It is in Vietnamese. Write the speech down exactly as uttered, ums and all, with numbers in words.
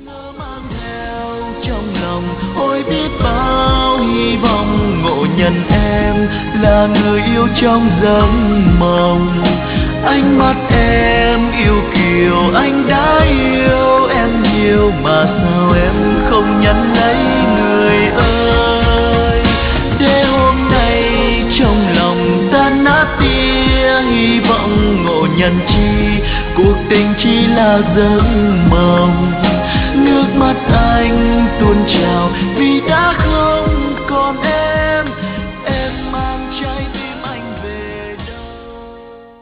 mang theo trong lòng ôi biết bao hy vọng ngộ nhận em là người yêu trong giấc mộng. Ánh mắt em yêu kiều, anh đã yêu em nhiều mà sao em không nhận lấy người ơi. Để hôm nay trong lòng tan nát tia hy vọng ngộ nhận chi, cuộc tình chỉ là giấc mộng.